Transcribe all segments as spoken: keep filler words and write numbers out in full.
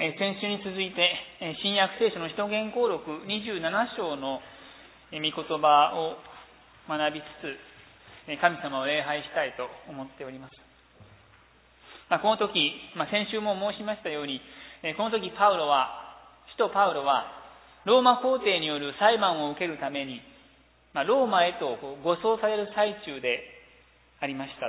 先週に続いて新約聖書の使徒言行録にじゅうなな章の御言葉を学びつつ神様を礼拝したいと思っております。この時、先週も申しましたように、この時パウロは使徒パウロはローマ皇帝による裁判を受けるためにローマへと護送される最中でありました。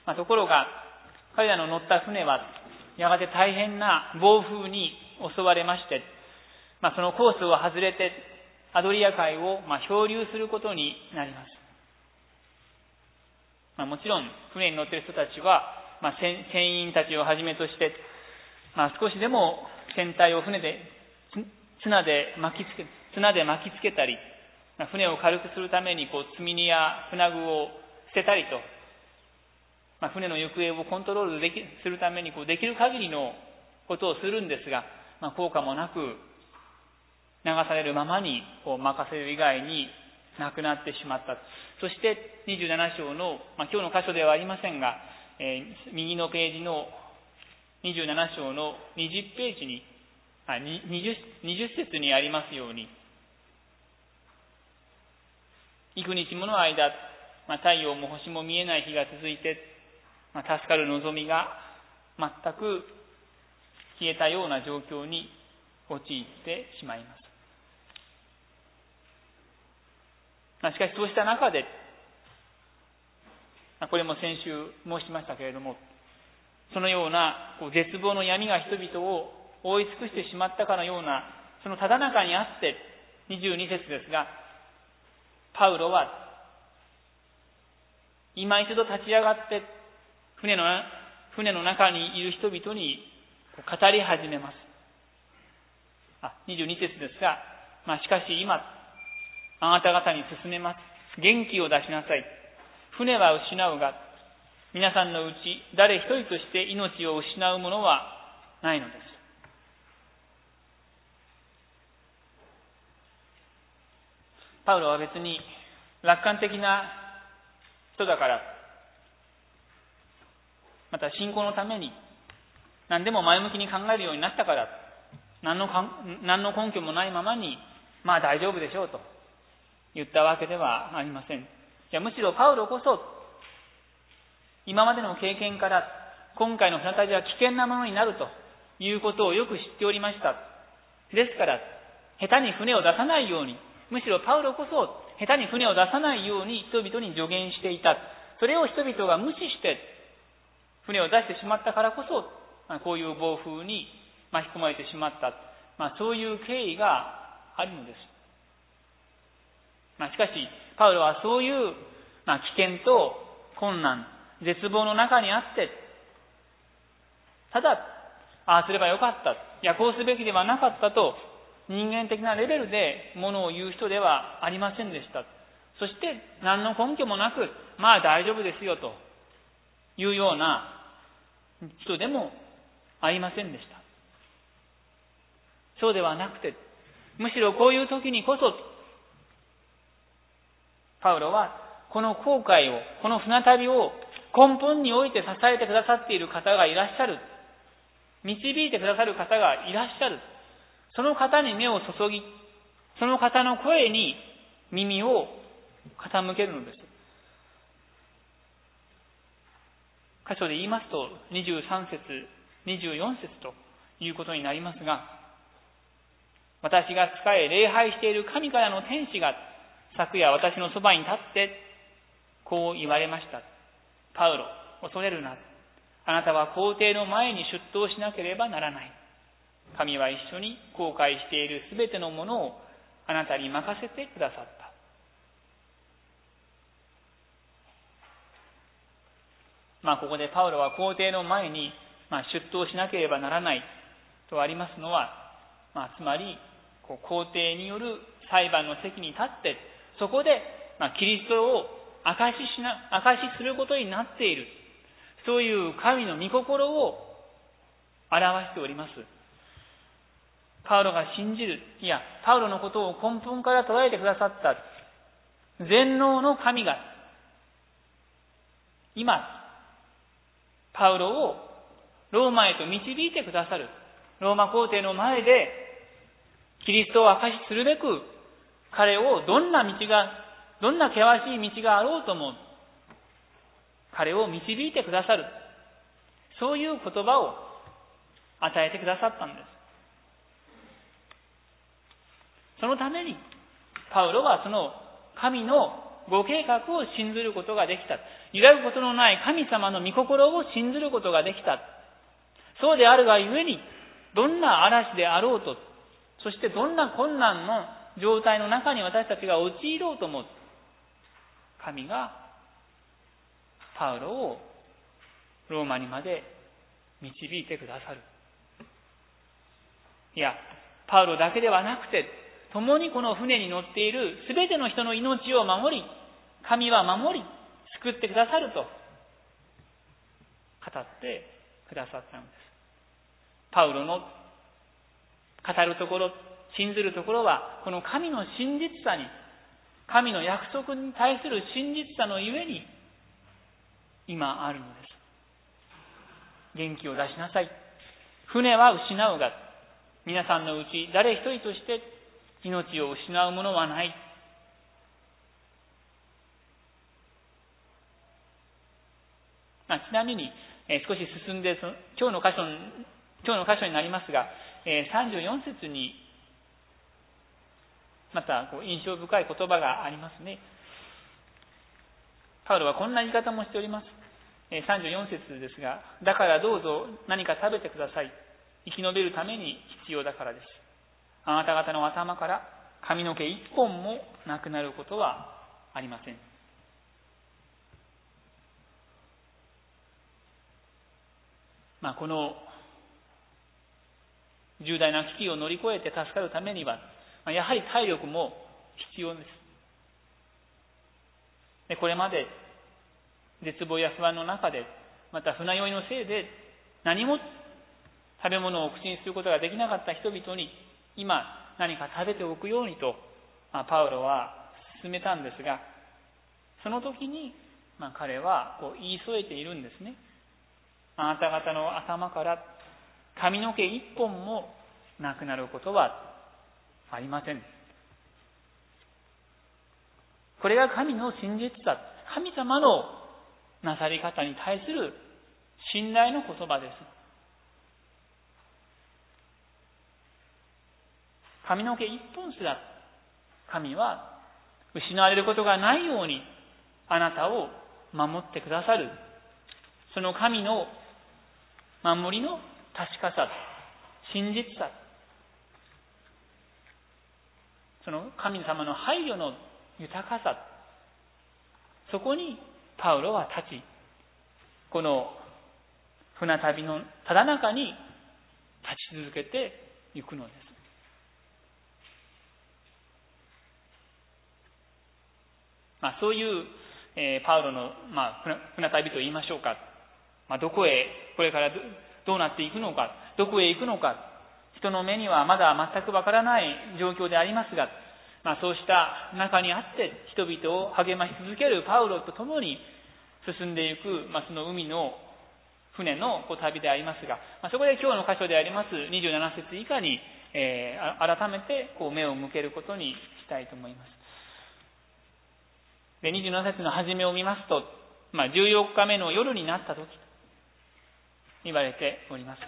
ところが彼らの乗った船はやがて大変な暴風に襲われまして、まあ、そのコースを外れてアドリア海をまあ漂流することになります。まあ、もちろん船に乗っている人たちは、まあ、船員たちをはじめとして、まあ、少しでも船体を船で綱で巻きつけ綱で巻きつけたり、まあ、船を軽くするためにこう積み荷や船具を捨てたりと、まあ、船の行方をコントロールできするためにこうできる限りのことをするんですが、まあ、効果もなく流されるままにこう任せる以外になくなってしまった。そしてにじゅうなな章の、まあ、今日の箇所ではありませんが、えー、右のページのにじゅうなな章のにじゅうページにあ 20, 20節にありますように、幾日もの間、まあ、太陽も星も見えない日が続いて、まあ、助かる望みが全く消えたような状況に陥ってしまいます。まあ、しかしそうした中で、まあ、これも先週申しましたけれども、そのようなこう絶望の闇が人々を覆い尽くしてしまったかのような、そのただ中にあって、にじゅうに節ですが、パウロは今一度立ち上がって船の船の中にいる人々に語り始めます。あ、にじゅうに節ですが、まあ、しかし今あなた方に進めます。元気を出しなさい。船は失うが、皆さんのうち誰一人として命を失うものはないのです。パウロは別に楽観的な人だから、また信仰のために何でも前向きに考えるようになったから、何のかん何の根拠もないままにまあ大丈夫でしょうと言ったわけではありません。いや、むしろパウロこそ今までの経験から今回の船旅は危険なものになるということをよく知っておりました。ですから下手に船を出さないように、むしろパウロこそ下手に船を出さないように人々に助言していた。それを人々が無視して船を出してしまったからこそ、こういう暴風に巻き込まれてしまった。まあ、そういう経緯があるのです。まあ、しかしパウロはそういう、まあ、危険と困難、絶望の中にあって、ただああすればよかった、いやこうすべきではなかったと人間的なレベルでものを言う人ではありませんでした。そして何の根拠もなく、まあ大丈夫ですよというような人でもありませんでした。そうではなくて、むしろこういう時にこそパウロはこの航海を、この船旅を根本において支えてくださっている方がいらっしゃる、導いてくださる方がいらっしゃる、その方に目を注ぎ、その方の声に耳を傾けるのです。箇所で言いますとにじゅうさん節、にじゅうよん節ということになりますが、私が仕え礼拝している神からの天使が昨夜私のそばに立ってこう言われました。パウロ、恐れるな。あなたは皇帝の前に出頭しなければならない。神は一緒に航海しているすべてのものをあなたに任せてくださった。まあここでパウロは皇帝の前にまあ出頭しなければならないとありますのは、まあつまりこう皇帝による裁判の席に立って、そこでまあキリストを証ししな証しすることになっている、そういう神の御心を表しております。パウロが信じる、いやパウロのことを根本から捉えてくださった全能の神が今パウロをローマへと導いてくださる。ローマ皇帝の前でキリストを証しするべく、彼をどんな道が、どんな険しい道があろうとも、彼を導いてくださる。そういう言葉を与えてくださったんです。そのために、パウロはその神のご計画を信ずることができた。揺らぐことのない神様の御心を信ずることができた。そうであるがゆえに、どんな嵐であろうと、そしてどんな困難の状態の中に私たちが陥ろうとも、神がパウロをローマにまで導いてくださる。いや、パウロだけではなくて、共にこの船に乗っているすべての人の命を守り、神は守り、救ってくださると語ってくださったのです。パウロの語るところ、信ずるところは、この神の真実さに、神の約束に対する真実さのゆえに、今あるのです。元気を出しなさい。船は失うが、皆さんのうち誰一人として命を失うものはない。まあ、ちなみに、えー、少し進んでその今日の箇所、今日の箇所になりますが、えー、さんじゅうよん節にまたこう印象深い言葉がありますね。パウロはこんな言い方もしております。えー、さんじゅうよん節ですが、だからどうぞ何か食べてください。生き延びるために必要だからです。あなた方の頭から髪の毛一本もなくなることはありません。まあ、この重大な危機を乗り越えて助かるためには、やはり体力も必要です。で、これまで絶望や不安の中で、また船酔いのせいで何も食べ物を口にすることができなかった人々に、今何か食べておくようにと、まあ、パウロは勧めたんですが、その時に、まあ、彼はこう言い添えているんですね。あなた方の頭から髪の毛一本もなくなることはありません。これが神の真実さ、神様のなさり方に対する信頼の言葉です。髪の毛一本すら神は失われることがないようにあなたを守ってくださる。その神の守りの確かさ、真実さ、その神様の配慮の豊かさ、そこにパウロは立ち、この船旅のただ中に立ち続けていくのです。まあ、そういう、えー、パウロの、まあ、船旅と言いましょうか、まあ、どこへこれから ど, どうなっていくのか、どこへ行くのか、人の目にはまだ全くわからない状況でありますが、まあ、そうした中にあって人々を励まし続けるパウロと共に進んでいく、まあ、その海の船のこう旅でありますが、まあ、そこで今日の箇所でありますにじゅうなな節以下に、えー、改めてこう目を向けることにしたいと思います。で、にじゅうなな節の初めを見ますと、まあ、じゅうよっかめの夜になった時と言われております。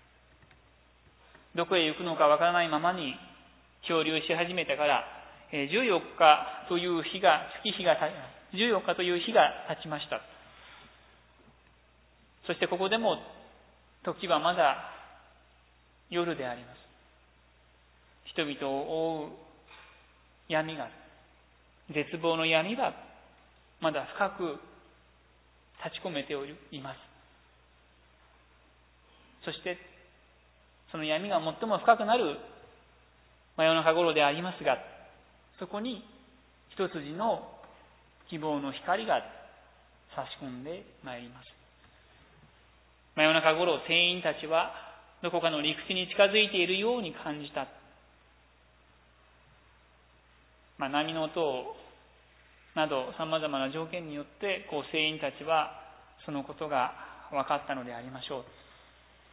どこへ行くのかわからないままに漂流し始めてからじゅうよっかという日が月日がじゅうよっかという日が経ちました。そしてここでも時はまだ夜であります。人々を覆う闇が、絶望の闇がまだ深く立ち込めています。そしてその闇が最も深くなる真夜中頃でありますが、そこに一筋の希望の光が差し込んでまいります。真夜中頃、船員たちはどこかの陸地に近づいているように感じた。まあ、波の音など様々な条件によってこう船員たちはそのことが分かったのでありましょう。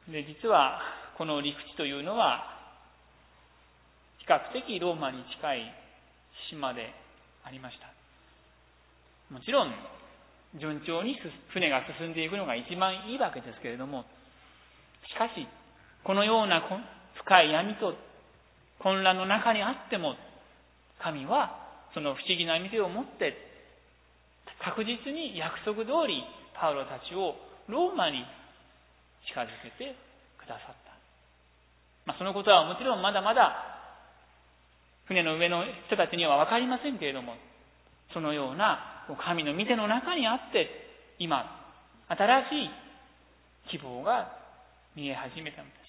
で、実はこの陸地というのは比較的ローマに近い島でありました。もちろん順調に船が進んでいくのが一番いいわけですけれども、しかしこのような深い闇と混乱の中にあっても、神はその不思議な見てを持って確実に約束通りパウロたちをローマに近づけてくださった。まあ、そのことはもちろんまだまだ船の上の人たちには分かりませんけれども、そのような神の御手の中にあって今新しい希望が見え始めたのです。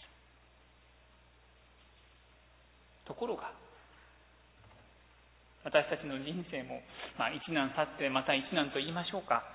ところが私たちの人生も、まあ、一難去ってまた一難と言いましょうか、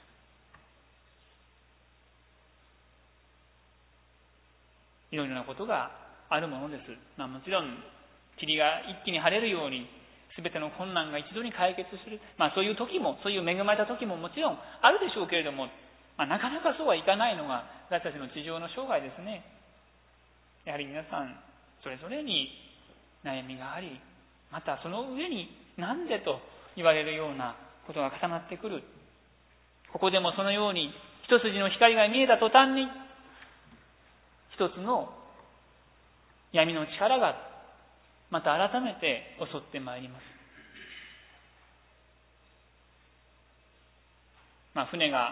いろいろなことがあるものです。まあ、もちろん霧が一気に晴れるように全ての困難が一度に解決する、まあ、そういう時もそういう恵まれた時ももちろんあるでしょうけれども、まあ、なかなかそうはいかないのが私たちの地上の生涯ですね。やはり皆さんそれぞれに悩みがあり、またその上になんでと言われるようなことが重なってくる。ここでもそのように一筋の光が見えた途端に一つの闇の力がまた改めて襲ってまいります。まあ、船が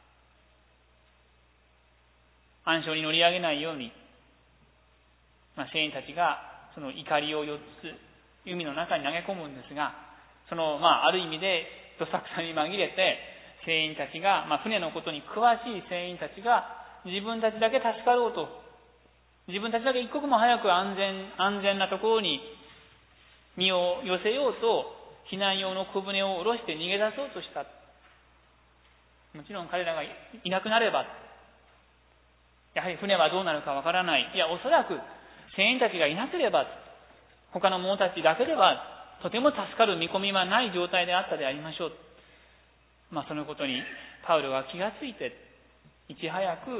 暗礁に乗り上げないように、まあ、船員たちがその怒りをよっつ海の中に投げ込むんですが、その、まあ、ある意味でどさくさに紛れて船員たちが、まあ、船のことに詳しい船員たちが自分たちだけ助かろうと、自分たちだけ一刻も早く安全安全なところに身を寄せようと避難用の小舟を下ろして逃げ出そうとした。もちろん彼らがいなくなればやはり船はどうなるかわからない。いや、おそらく船員たちがいなければ、他の者たちだけではとても助かる見込みはない状態であったでありましょう。まあ、そのことにパウロは気がついて、いち早く、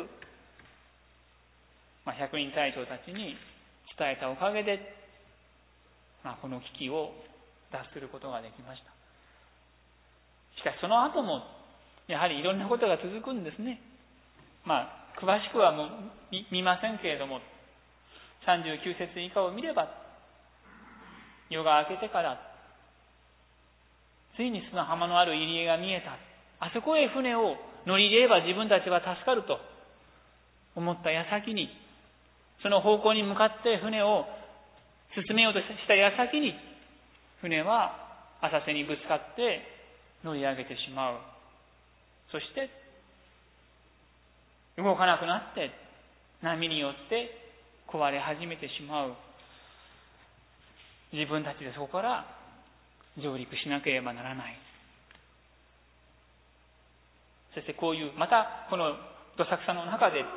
まあ、百人隊長たちに伝えたおかげで、まあ、この危機を脱することができました。しかしその後もやはりいろんなことが続くんですね。まあ詳しくはもう 見, 見ませんけれども、さんじゅうきゅう節以下を見れば、夜が明けてからついに砂浜のある入り江が見えた。あそこへ船を乗り入れれば自分たちは助かると思った矢先に、その方向に向かって船を進めようとした矢先に、船は浅瀬にぶつかって乗り上げてしまう。そして動かなくなって波によって壊れ始めてしまう。自分たちでそこから上陸しなければならない。そしてこういうまたこのどさくさの中で、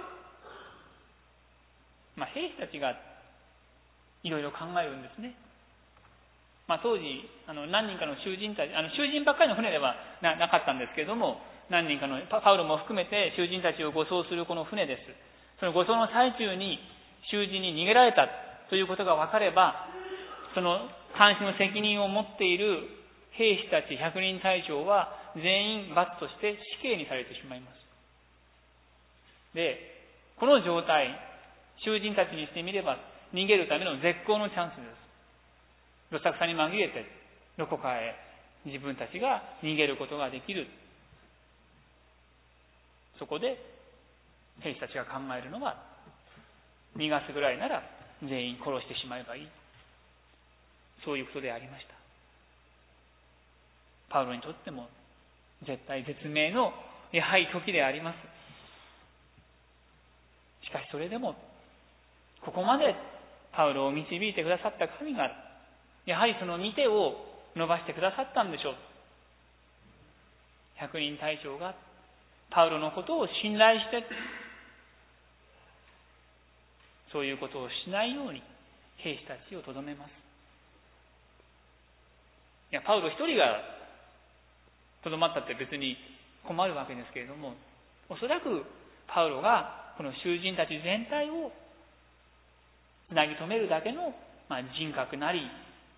まあ、兵士たちがいろいろ考えるんですね。まあ、当時あの何人かの囚人たち、あの囚人ばっかりの船では な, なかったんですけれども、何人かのパウロも含めて囚人たちを護送するこの船です。その護送の最中に囚人に逃げられたということが分かれば、その監視の責任を持っている兵士たち百人隊長は全員罰として死刑にされてしまいます。で、この状態、囚人たちにしてみれば逃げるための絶好のチャンスです。どさくさに紛れてどこかへ自分たちが逃げることができる。そこで兵士たちが考えるのは、逃がすぐらいなら全員殺してしまえばいい。そういうことでありました。パウロにとっても絶対絶命のやはり時であります。しかしそれでもここまでパウロを導いてくださった神が、やはりその御手を伸ばしてくださったんでしょう。百人隊長がパウロのことを信頼して、そういうことをしないように兵士たちをとどめます。いや、パウロ一人がとどまったって別に困るわけですけれども、おそらくパウロがこの囚人たち全体をつなぎ止めるだけの、まあ、人格なり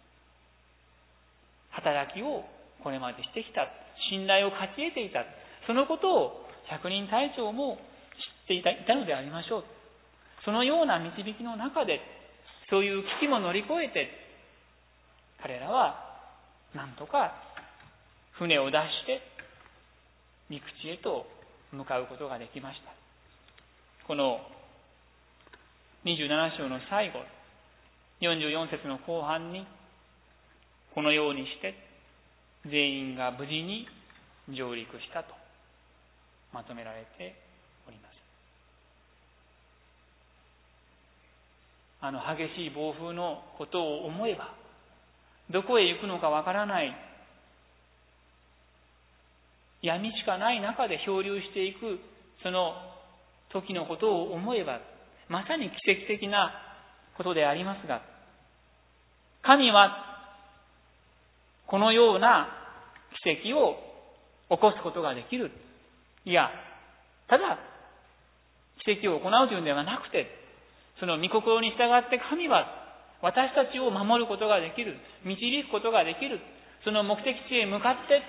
働きをこれまでしてきた、信頼を勝ち得ていた、そのことを百人隊長も知っていた、いたのでありましょう。そのような導きの中で、そういう危機も乗り越えて、彼らはなんとか船を出して陸地へと向かうことができました。このにじゅうなな章の最後、よんじゅうよん節の後半に、このようにして全員が無事に上陸したとまとめられております。あの激しい暴風のことを思えば、どこへ行くのかわからない闇しかない中で漂流していくその時のことを思えば、まさに奇跡的なことでありますが、神はこのような奇跡を起こすことができる。いや、ただ奇跡を行うというんではなくて、その御心に従って神は私たちを守ることができる、導くことができる、その目的地へ向かって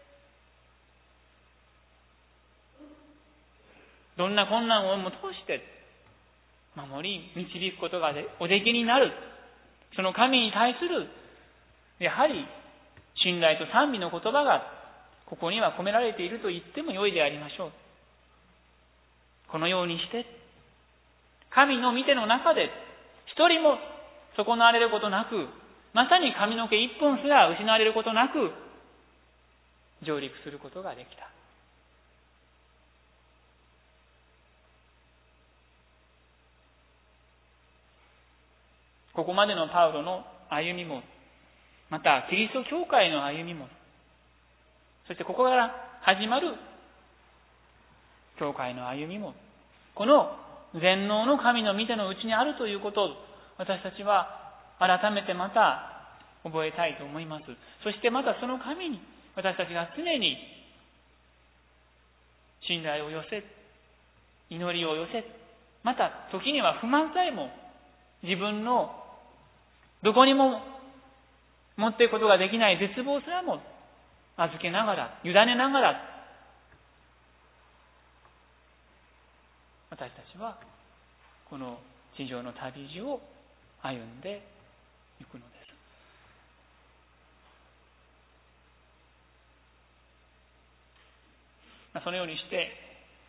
どんな困難をも通して守り導くことがおできになる。その神に対するやはり信頼と賛美の言葉がここには込められていると言ってもよいでありましょう。このようにして神の御手の中で一人も損なわれることなく、まさに髪の毛一本すら失われることなく上陸することができた。ここまでのパウロの歩みも、またキリスト教会の歩みも、そしてここから始まる教会の歩みも、この全能の神の御手のうちにあるということを私たちは改めてまた覚えたいと思います。そしてまたその神に私たちが常に信頼を寄せ、祈りを寄せ、また時には不満さえも自分のどこにも持っていくことができない絶望すらも預けながら、委ねながら、私たちはこの地上の旅路を歩んでいくのです。そのようにして、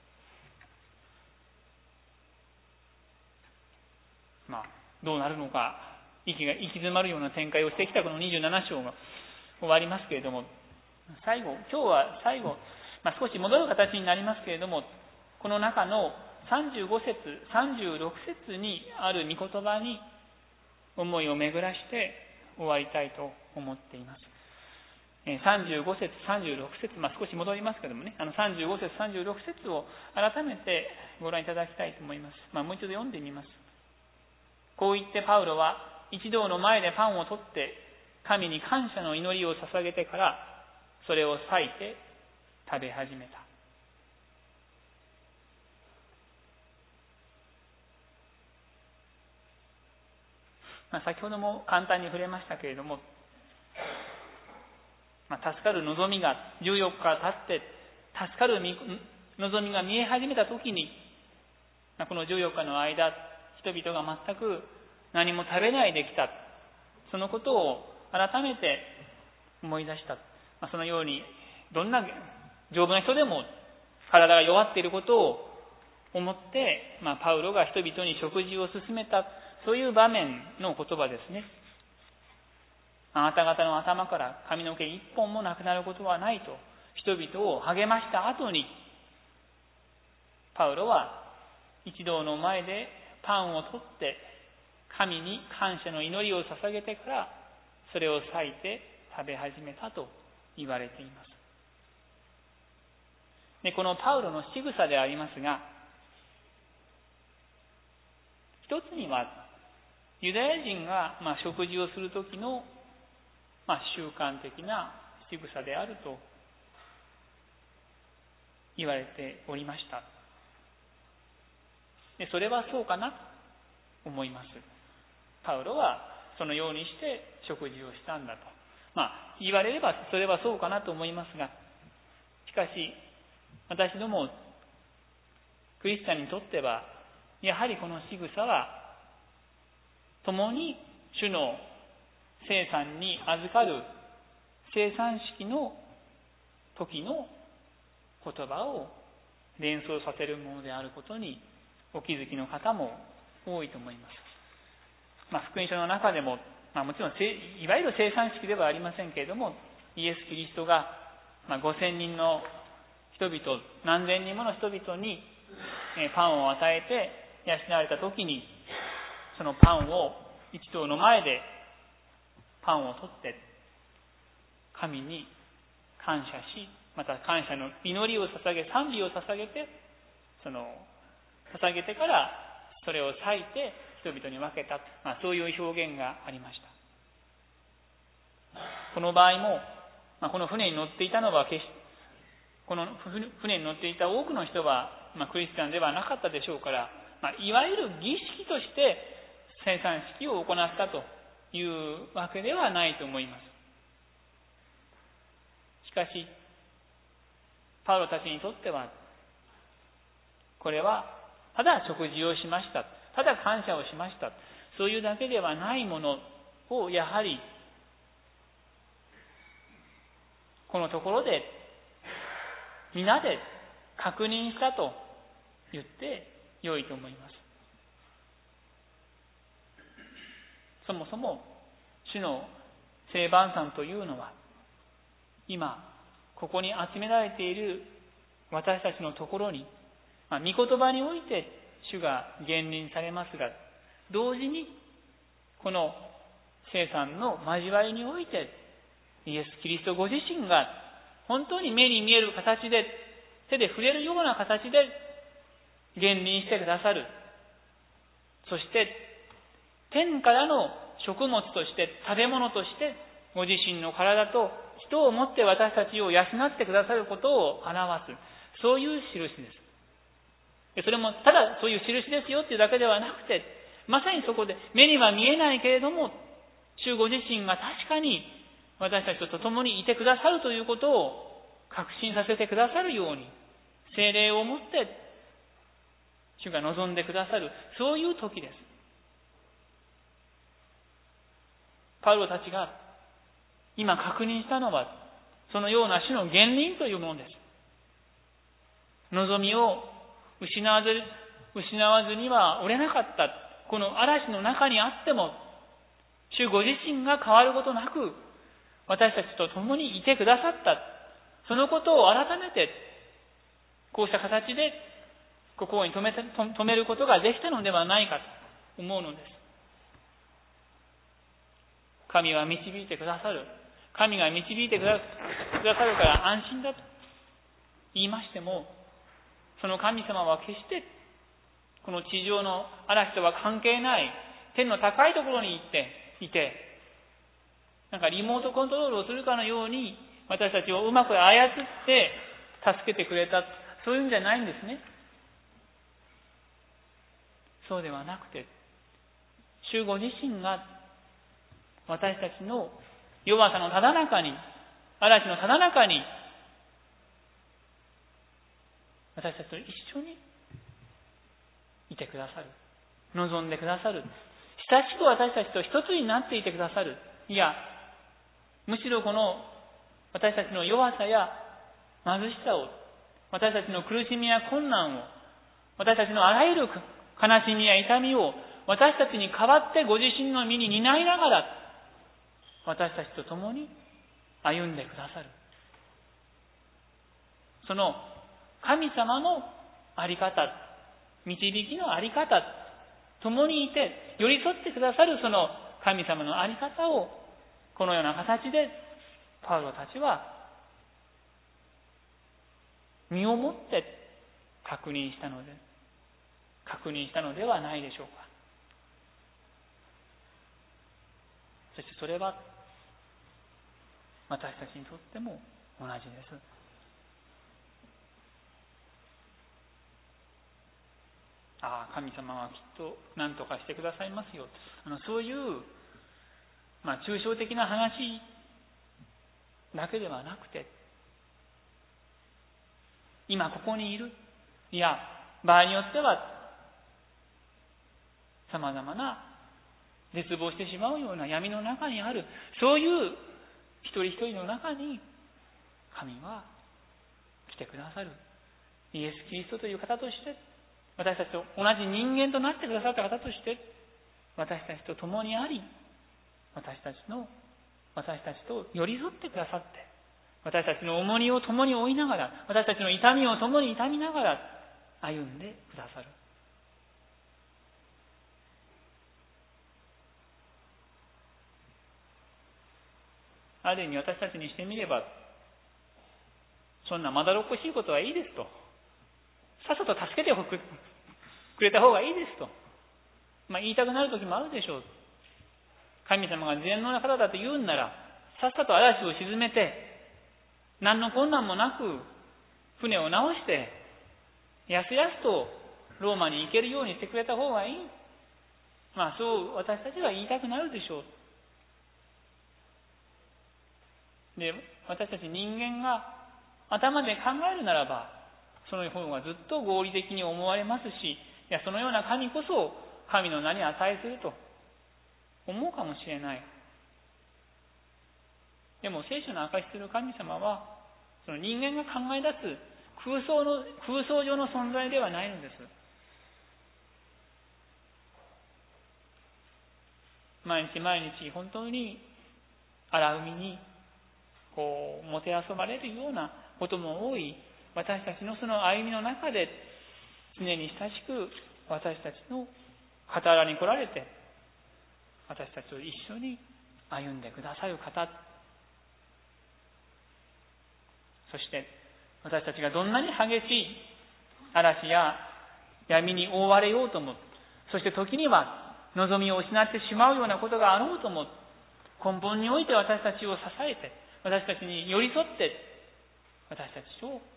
まあ、どうなるのか、息が行き詰まるような展開をしてきたこのにじゅうなな章が終わりますけれども、最後、今日は最後、まあ、少し戻る形になりますけれども、この中のさんじゅうご節、さんじゅうろく節にある御言葉に思いを巡らして終わりたいと思っています。さんじゅうご節、さんじゅうろく節、まあ、少し戻りますけれどもね、あのさんじゅうご節、さんじゅうろく節を改めてご覧いただきたいと思います。まあ、もう一度読んでみます。こう言ってパウロは一同の前でパンを取って神に感謝の祈りを捧げてからそれを裂いて食べ始めた。まあ、先ほども簡単に触れましたけれども、まあ、助かる望みがじゅうよっか経って助かる望みが見え始めた時に、まあ、このじゅうよっかの間人々が全く何も食べないできた、そのことを改めて思い出した。まあ、そのようにどんな丈夫な人でも体が弱っていることを思って、まあ、パウロが人々に食事を勧めた、そういう場面の言葉ですね。あなた方の頭から髪の毛一本もなくなることはないと人々を励ました後に、パウロは一同の前でパンを取って神に感謝の祈りを捧げてからそれを裂いて食べ始めたと言われています。で、このパウロの仕草でありますが、一つにはユダヤ人がまあ食事をする時のまあ習慣的な仕草であると言われておりました。 でそれはそうかなと思います。パウロはそのようにして食事をしたんだと、まあ、言われればそれはそうかなと思いますが、しかし私どもクリスチャンにとってはやはりこの仕草は共に主の聖餐に預かる聖餐式の時の言葉を連想させるものであることにお気づきの方も多いと思います。まあ、福音書の中でも、まあ、もちろんいわゆる聖餐式ではありませんけれども、イエス・キリストが、まあ、ごせんにんの人々、何千人もの人々にパンを与えて養われた時に、そのパンを一同の前でパンを取って神に感謝し、また感謝の祈りを捧げ、賛美を捧げて、その捧げてからそれを裂いて人々に分けた、まあ、そういう表現がありました。この場合も、まあ、この船に乗っていたのは決しこの船に乗っていた多くの人は、まあ、クリスチャンではなかったでしょうから、まあ、いわゆる儀式として聖餐式を行ったというわけではないと思います。しかしパウロたちにとっては、これはただ食事をしました、ただ感謝をしました、そういうだけではないものをやはりこのところで皆で確認したと言って良いと思います。そもそも主の聖晩餐というのは、今ここに集められている私たちのところに、まあ、御言葉において主が言臨されますが、同時にこの聖餐の交わりにおいてイエス・キリストご自身が本当に目に見える形で、手で触れるような形で言臨してくださる。そして天からの食物として、食べ物としてご自身の体と人をもって私たちを養ってくださることを表す、そういう印です。それもただそういう印ですよっていうだけではなくて、まさにそこで目には見えないけれども、主ご自身が確かに私たちと共にいてくださるということを確信させてくださるように、聖霊をもって主が望んでくださる、そういう時です。パウロたちが今確認したのは、そのような主の言臨というものです。望みを失わず、失わずにはおれなかった、この嵐の中にあっても、主ご自身が変わることなく、私たちと共にいてくださった。そのことを改めて、こうした形で、心に留めて、留めることができたのではないかと思うのです。神は導いてくださる。神が導いてくださるから安心だと言いましても、その神様は決して、この地上の嵐とは関係ない天の高いところに行っていて、なんかリモートコントロールをするかのように私たちをうまく操って助けてくれた、そういうんじゃないんですね。そうではなくて、主ご自身が私たちの弱さのただ中に、嵐のただ中に、私たちと一緒にいてくださる、望んでくださる、親しく私たちと一つになっていてくださる。いや、むしろこの私たちの弱さや貧しさを、私たちの苦しみや困難を、私たちのあらゆる悲しみや痛みを私たちに代わってご自身の身に担いながら、私たちと共に歩んでくださる。その神様のあり方、導きのあり方、共にいて寄り添ってくださるその神様のあり方を、このような形でパウロたちは身をもって確認したので確認したのではないでしょうか。そしてそれは私たちにとっても同じです。 ああ、神様はきっと何とかしてくださいますよ。あのそういう、まあ、抽象的な話だけではなくて、今ここにいる、いや、場合によっては、様々な絶望してしまうような闇の中にある、そういう一人一人の中に、神は来てくださる。イエス・キリストという方として、私たちと同じ人間となってくださった方として、私たちと共にあり、私たちの、私たちと寄り添ってくださって、私たちの重荷を共に負いながら、私たちの痛みを共に痛みながら歩んでくださる。ある意味私たちにしてみれば、そんなまだろっこしいことはいいですと。さっさと助けてくれた方がいいですと。まあ言いたくなる時もあるでしょう。神様が善能な方だと言うんなら、さっさと嵐を沈めて、何の困難もなく船を直して、やすやすとローマに行けるようにしてくれた方がいい。まあそう私たちは言いたくなるでしょう。で、私たち人間が頭で考えるならば、その方がずっと合理的に思われますし、いや、そのような神こそ神の名に値すると思うかもしれない。でも聖書の証しする神様は、その人間が考え出す空想の、空想上の存在ではないのです。毎日毎日本当に荒海にこうもてあそばれるようなことも多い私たちのその歩みの中で、常に親しく私たちの傍らに来られて、私たちと一緒に歩んでくださる方、そして私たちがどんなに激しい嵐や闇に覆われようとも、そして時には望みを失ってしまうようなことがあろうとも、根本において私たちを支えて、私たちに寄り添って、私たちを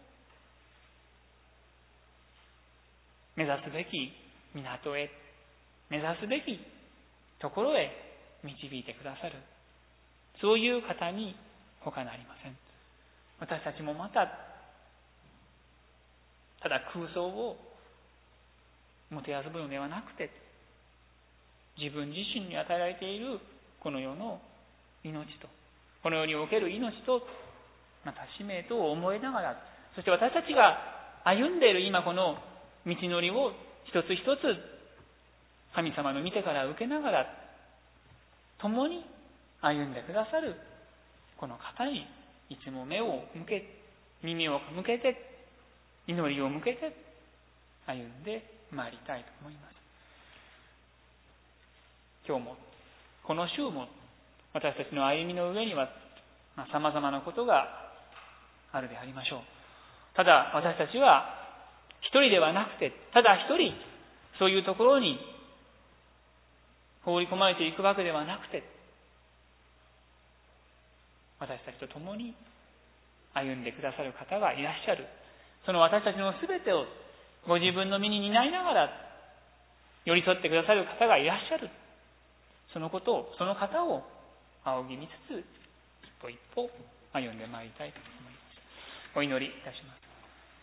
目指すべき港へ、目指すべきところへ導いてくださる、そういう方に他なりません。私たちもまたただ空想をもてあそぶのではなくて、自分自身に与えられているこの世の命と、この世における命と、また使命と思いながら、そして私たちが歩んでいる今この道のりを一つ一つ神様の見てから受けながら、共に歩んでくださるこの方にいつも目を向け、耳を向けて、祈りを向けて歩んでまいりたいと思います。今日もこの週も私たちの歩みの上にはさまざまなことがあるでありましょう。ただ私たちは一人ではなくて、ただ一人そういうところに放り込まれていくわけではなくて、私たちと共に歩んでくださる方がいらっしゃる。その私たちのすべてをご自分の身に担いながら寄り添ってくださる方がいらっしゃる。そのことを、その方を仰ぎ見つつ、一歩一歩歩んでまいりたいと思います。お祈りいたします。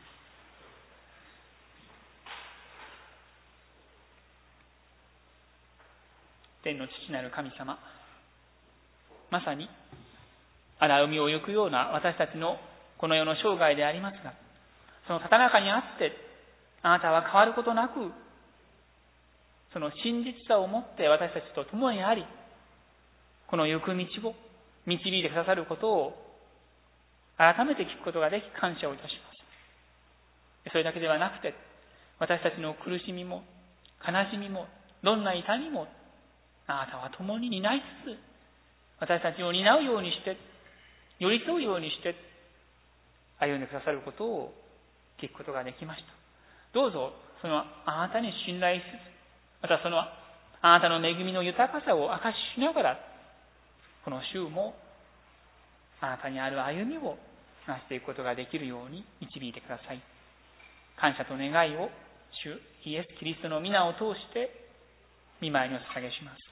天の父なる神様、まさに荒海を行くような私たちのこの世の生涯でありますが、そのただ中にあってあなたは変わることなく、その真実さをもって私たちと共にあり、この行く道を導いてくださることを改めて聞くことができ感謝をいたします。それだけではなくて、私たちの苦しみも悲しみもどんな痛みもあなたは共に担いつつ、私たちを担うようにして、寄り添うようにして歩んでくださることを聞くことができました。どうぞそのあなたに信頼しつつ、またそのあなたの恵みの豊かさを証ししながら、この週もあなたにある歩みをなしていくことができるように導いてください。感謝と願いを主イエス・キリストの皆を通して御前にお捧げします。